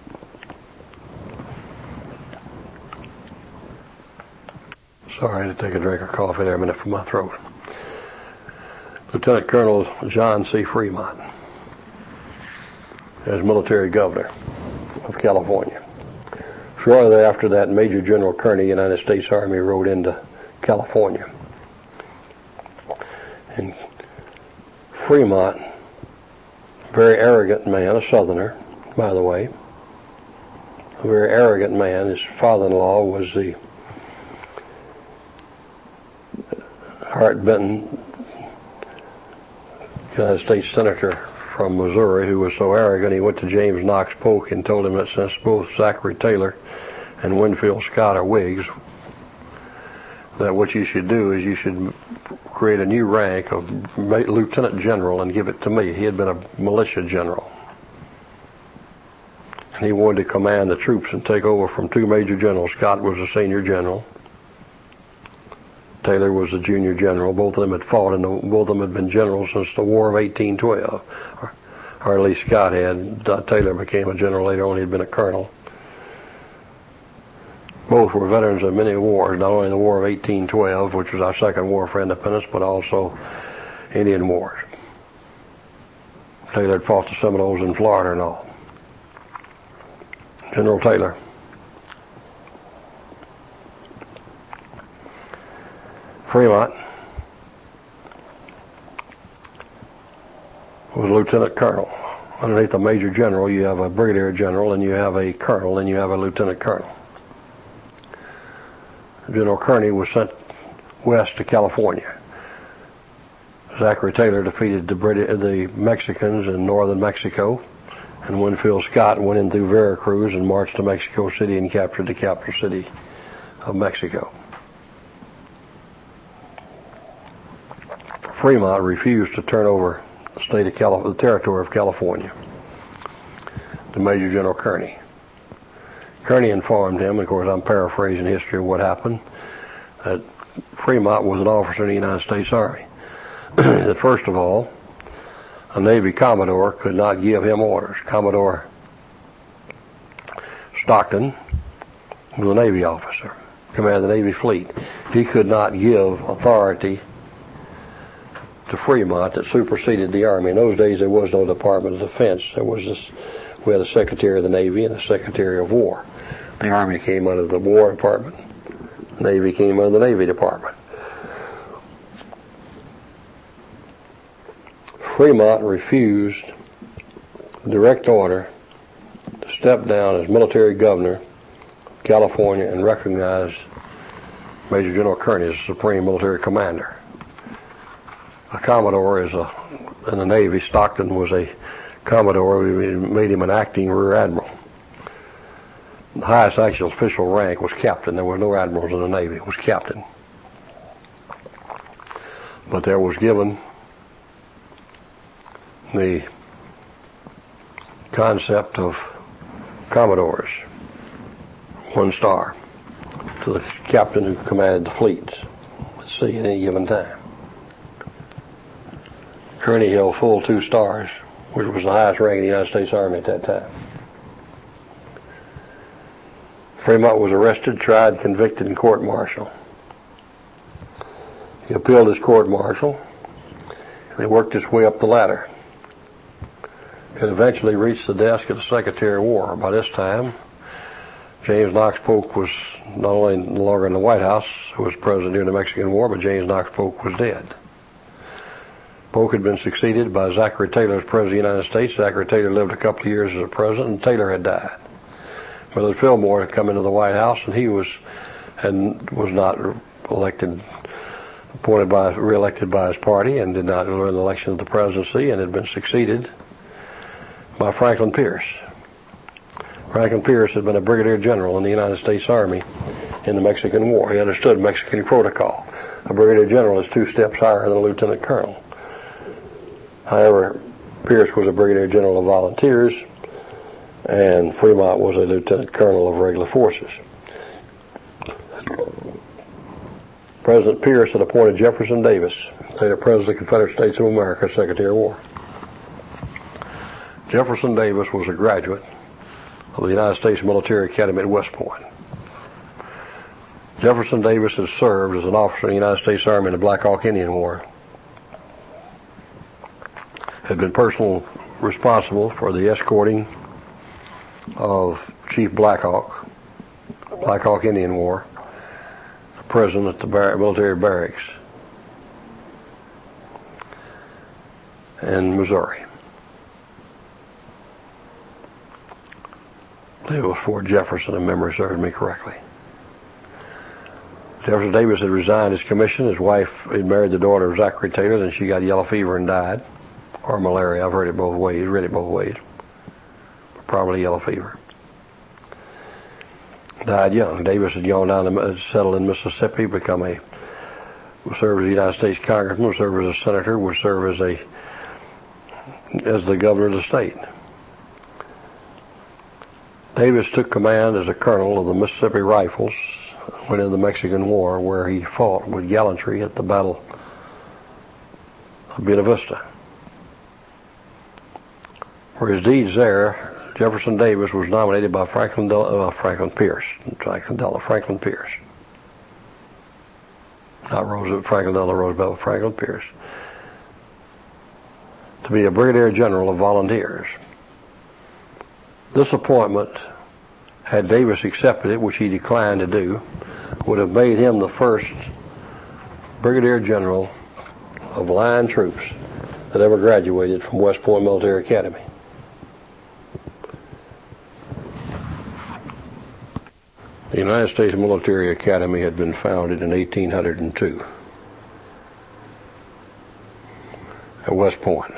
Sorry, I had to take a drink of coffee there a minute from my throat. Lieutenant Colonel John C. Fremont as military governor of California. Shortly after that, Major General Kearny, United States Army, rode into California. And Fremont, very arrogant man, a Southerner, by the way, a very arrogant man. His father-in-law was the Hart Benton, United States Senator from Missouri, who was so arrogant he went to James Knox Polk and told him that since both Zachary Taylor and Winfield Scott are Whigs, that what you should do is you should create a new rank of Lieutenant General and give it to me. He had been a militia general. And he wanted to command the troops and take over from two major generals. Scott was a senior general. Taylor was a junior general. Both of them had fought, and both of them had been generals since the War of eighteen twelve. Or, or at least Scott had. Uh, Taylor became a general later on. He had been a colonel. Both were veterans of many wars, not only the War of eighteen twelve, which was our second war for independence, but also Indian wars. Taylor had fought the Seminoles in Florida and all. General Taylor. Fremont was a lieutenant colonel. Underneath a major general, you have a brigadier general, and you have a colonel, and you have a lieutenant colonel. General Kearny was sent west to California. Zachary Taylor defeated the, Brit- the Mexicans in northern Mexico, and Winfield Scott went in through Veracruz and marched to Mexico City and captured the capital city of Mexico. Fremont refused to turn over the state of Cali- the territory of California to Major General Kearny. Kearny informed him, of course I'm paraphrasing history of what happened, that Fremont was an officer in the United States Army. That first of all, a Navy Commodore could not give him orders. Commodore Stockton was a Navy officer, commanded the Navy fleet. He could not give authority to Fremont that superseded the Army. In those days there was no Department of Defense. There was this, we had a Secretary of the Navy and a Secretary of War. The Army came under the War Department. The Navy came under the Navy Department. Fremont refused direct order to step down as military governor of California, and recognized Major General Kearny as the Supreme Military Commander. A Commodore is a, in the Navy, Stockton was a Commodore. We made him an acting Rear Admiral. The highest actual official rank was Captain. There were no admirals in the Navy. It was Captain. But there was given the concept of Commodores, one star, to the captain who commanded the fleets at sea at any given time. Kearny held full two stars, which was the highest rank in the United States Army at that time. Fremont was arrested, tried, convicted, and court-martialed. He appealed his court-martial, and he worked his way up the ladder. It eventually reached the desk of the Secretary of War. By this time, James Knox Polk was not only no longer in the White House, who was president during the Mexican War, but James Knox Polk was dead. Polk had been succeeded by Zachary Taylor as President of the United States. Zachary Taylor lived a couple of years as a president, and Taylor had died. Willard Fillmore had come into the White House, and he was and was not elected, appointed by, re-elected by his party, and did not win the election of the presidency, and had been succeeded by Franklin Pierce. Franklin Pierce had been a brigadier general in the United States Army in the Mexican War. He understood Mexican protocol. A brigadier general is two steps higher than a lieutenant colonel. However, Pierce was a brigadier general of volunteers, and Fremont was a lieutenant colonel of regular forces. President Pierce had appointed Jefferson Davis, later President of the Confederate States of America, Secretary of War. Jefferson Davis was a graduate of the United States Military Academy at West Point. Jefferson Davis had served as an officer in the United States Army in the Black Hawk Indian War, had been personally responsible for the escorting of Chief Black Hawk, Black Hawk Indian War, the prison at the bar- military barracks in Missouri. I believe it was Fort Jefferson, if memory serves me correctly. Jefferson Davis had resigned his commission. His wife had married the daughter of Zachary Taylor, then she got yellow fever and died, or malaria. I've heard it both ways, read it both ways. Probably yellow fever. Died young. Davis had gone down and settled in Mississippi, become a, would serve as a United States congressman, would serve as a senator, would serve as a, as the governor of the state. Davis took command as a colonel of the Mississippi Rifles, went into the Mexican War, where he fought with gallantry at the Battle of Buena Vista. For his deeds there, Jefferson Davis was nominated by Franklin Del- uh, Franklin Pierce, Franklin Delano, Franklin Pierce, not Roosevelt, Franklin Delano Roosevelt, Franklin Pierce, to be a brigadier general of volunteers. This appointment, had Davis accepted it, which he declined to do, would have made him the first brigadier general of line troops that ever graduated from West Point Military Academy. The United States Military Academy had been founded in eighteen oh two at West Point.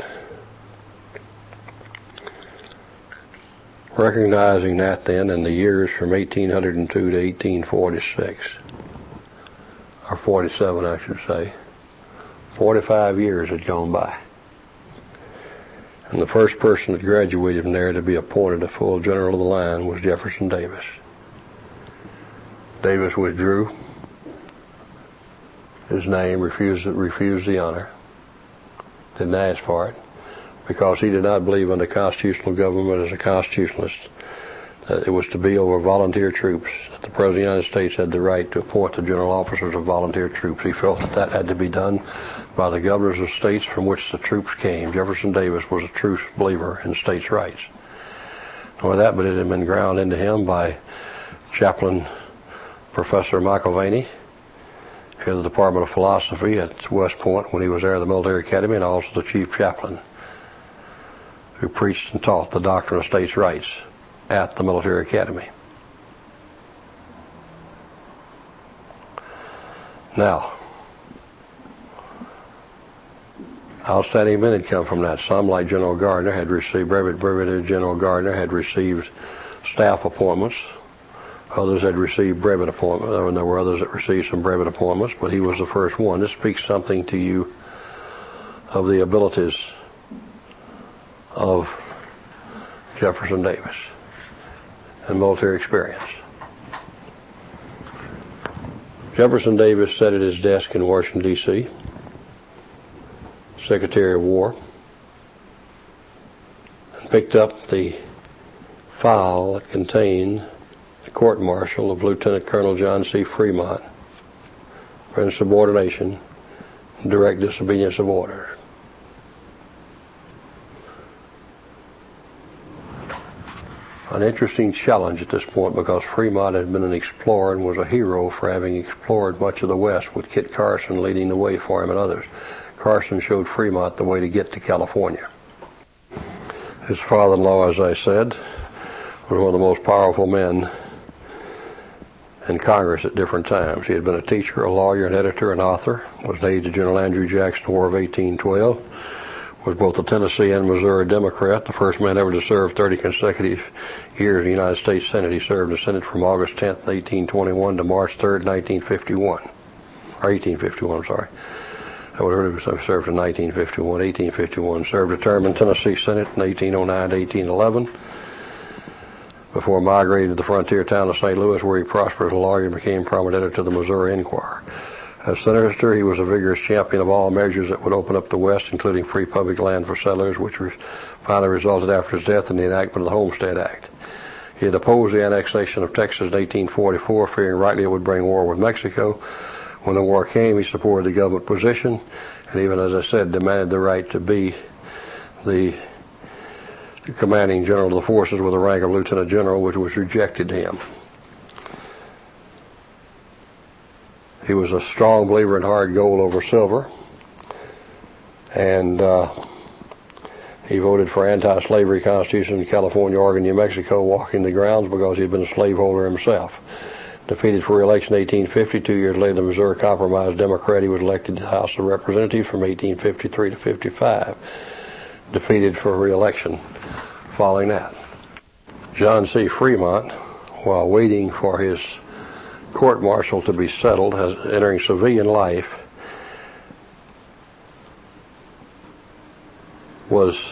Recognizing that then in the years from eighteen oh two to eighteen forty-six, or forty-seven I should say, forty-five years had gone by. And the first person that graduated from there to be appointed a full general of the line was Jefferson Davis. Davis withdrew his name, refused, refused the honor, didn't ask for it, because he did not believe in the constitutional government as a constitutionalist, that it was to be over volunteer troops, that the President of the United States had the right to appoint the general officers of volunteer troops. He felt that that had to be done by the governors of states from which the troops came. Jefferson Davis was a true believer in states' rights. Nor that, but it had been ground into him by Chaplain Professor Michael Vaney, head of the Department of Philosophy at West Point when he was there at the Military Academy, and also the chief chaplain, who preached and taught the doctrine of states' rights at the Military Academy. Now, outstanding men had come from that. Some, like General Gardner, had received, Brevet Brigadier General Gardner had received staff appointments. Others had received brevet appointments, and there were others that received some brevet appointments, but he was the first one. This speaks something to you of the abilities of Jefferson Davis and military experience. Jefferson Davis sat at his desk in Washington, D C, Secretary of War, and picked up the file that contained the court-martial of Lieutenant Colonel John C. Fremont for insubordination and direct disobedience of order. An interesting challenge at this point, because Fremont had been an explorer and was a hero for having explored much of the West, with Kit Carson leading the way for him and others. Carson showed Fremont the way to get to California. His father-in-law, as I said, was one of the most powerful men in Congress at different times. He had been a teacher, a lawyer, an editor, an author, was an aide to General Andrew Jackson in the War of eighteen twelve, was both a Tennessee and Missouri Democrat, the first man ever to serve thirty consecutive years in the United States Senate. He served in the Senate from August tenth, eighteen twenty-one to March third, nineteen fifty-one. Or eighteen fifty-one, I'm sorry. I would have heard of served in nineteen fifty-one, eighteen fifty-one. Served a term in Tennessee Senate in eighteen oh nine to eighteen eleven. Before migrating to the frontier town of Saint Louis, where he prospered as a lawyer and became prominent editor of the Missouri Enquirer. As senator, he was a vigorous champion of all measures that would open up the West, including free public land for settlers, which finally resulted after his death in the enactment of the Homestead Act. He had opposed the annexation of Texas in eighteen forty-four, fearing rightly it would bring war with Mexico. When the war came, he supported the government position, and even, as I said, demanded the right to be the commanding general of the forces with the rank of lieutenant general, which was rejected to him. He was a strong believer in hard gold over silver, and uh, he voted for anti-slavery constitution in California, Oregon, New Mexico, walking the grounds because he had been a slaveholder himself. Defeated for re-election in eighteen fifty, two years later, the Missouri Compromise Democrat, he was elected to the House of Representatives from eighteen fifty-three to fifty-five. Defeated for re-election following that. John C. Fremont, while waiting for his court-martial to be settled, as entering civilian life, was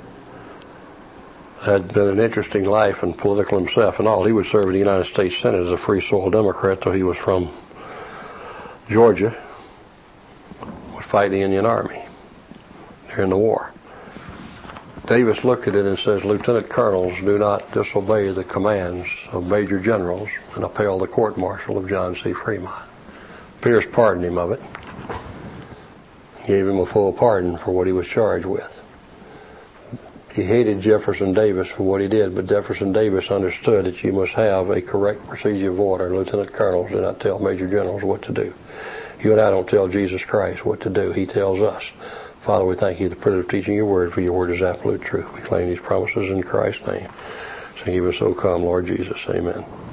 had been an interesting life and political himself and all. He would serve in the United States Senate as a free soil Democrat, though he was from Georgia, was fighting the Indian Army during the war. Davis looked at it and says, Lieutenant colonels do not disobey the commands of major generals, and upheld the court-martial of John C. Fremont. Pierce pardoned him of it, gave him a full pardon for what he was charged with. He hated Jefferson Davis for what he did, but Jefferson Davis understood that you must have a correct procedure of order. Lieutenant colonels do not tell major generals what to do. You and I don't tell Jesus Christ what to do. He tells us. Father, we thank you for the privilege of teaching your word, for your word is absolute truth. We claim these promises in Christ's name. So even so come, Lord Jesus. Amen.